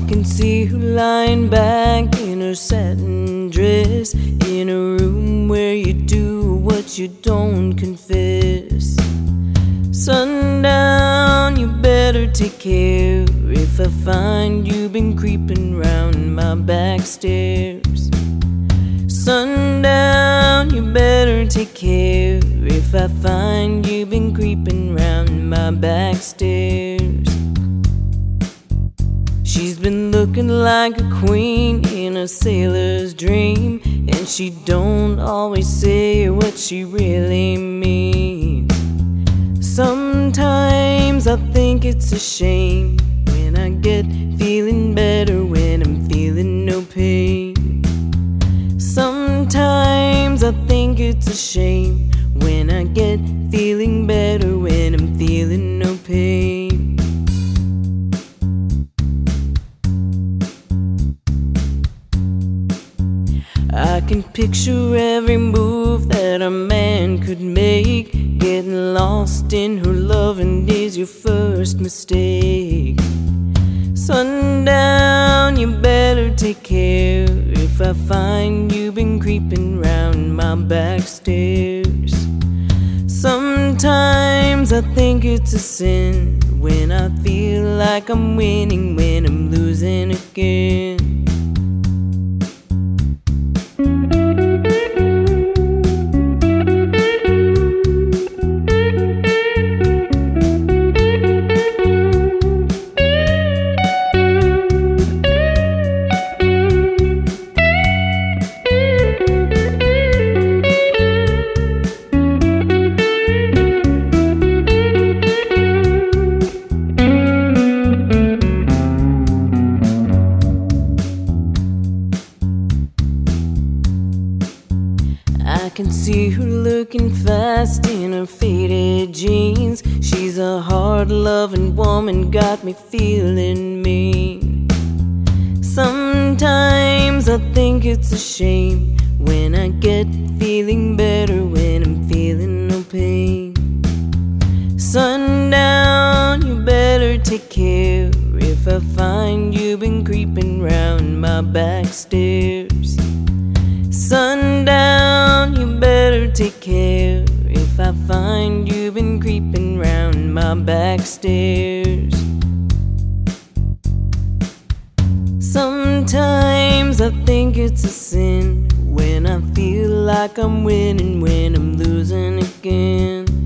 can see her lying back in her satin dress, in a room where you do what you don't confess. Sundown, you better take care if I find you been creeping round my back stairs. Sundown, you better take care if I find you been creeping round my back stairs. She's been looking like a queen in a sailor's dream, and she don't always say what she really means. Sometimes I think it's a shame when I get feeling better when I'm feeling no pain. Sometimes I think it's a shame when I get feeling better when I'm feeling no pain. I can picture every move that a man could make. Getting lost in her loving is your first mistake. Sundown, you better take care if I find you been creeping round my back stairs. Sometimes I think it's a sin when I feel like I'm winning when I'm losing again. I can see her looking fast in her faded jeans. She's a hard-loving woman, got me feeling mean. Sometimes I think it's a shame when I get feeling better when I'm feeling no pain. Sundown, you better take care if I find you been creeping round my back stairs. Sundown, you better take care if I find you been creeping round my back stairs. Sometimes I think it's a sin when I feel like I'm winning when I'm losing again.